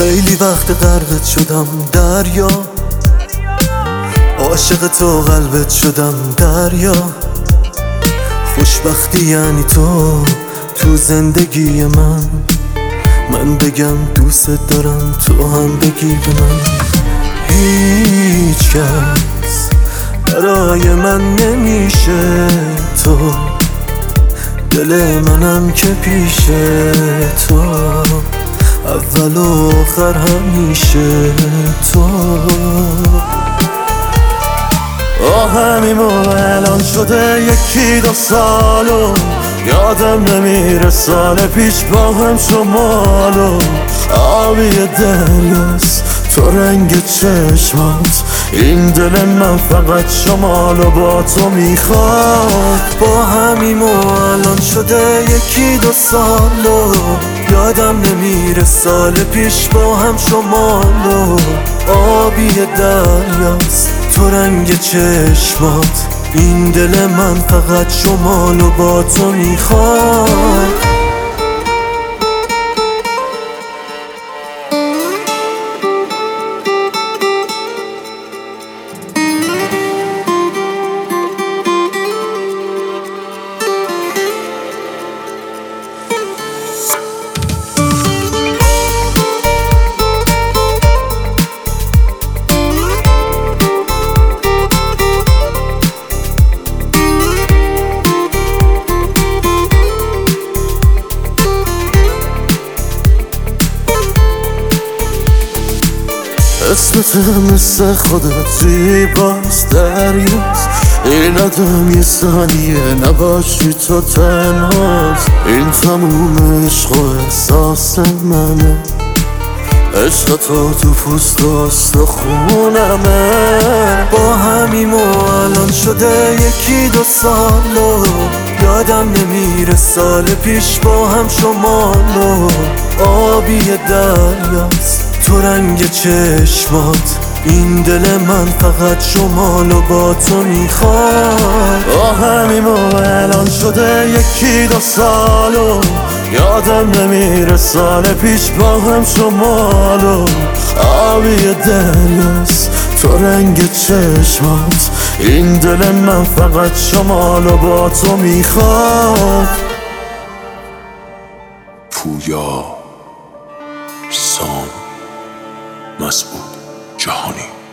خیلی وقت غرقت شدم دریا، عاشق تو قلبت شدم دریا. خوشبختی یعنی تو زندگی من بگم دوست دارم، تو هم بگی به من. هیچ کس برای من نمیشه تو، دل منم که پیش تو، اول و آخر همیشه تو. همین الان شده 1-2 سالو، یادم نمیره سال پیش با هم شمالو. آبی دریاست تو رنگ چشمات، این دل من فقط شمالو با تو میخواد. با همین الان شده 1-2 سالو، یادم نمیره سال پیش با هم شمالو. آبی دریاست تو رنگ چشمات، این دل من فقط شمالو با تو میخواد. اسمت مثل خودت زیباست دریاست، این آدم یه ثانیه نباشی تو تنهاست. این تموم عشق و احساس منه، عشق تو پوست و استخونمه. با همین الان شده 1-2 سالو، یادم نمیره سال پیش با هم شمالو. آبی دریاست تو رنگ چشمات، این دل من فقط شمالو با تو میخواد. همین الان شده 1-2 سالو، یادم نمیره سال پیش با هم شمالو. آبی دریاست تو رنگ چشمات، این دل من فقط شمالو با تو میخواد. پویا، سام، مسعود جهانی.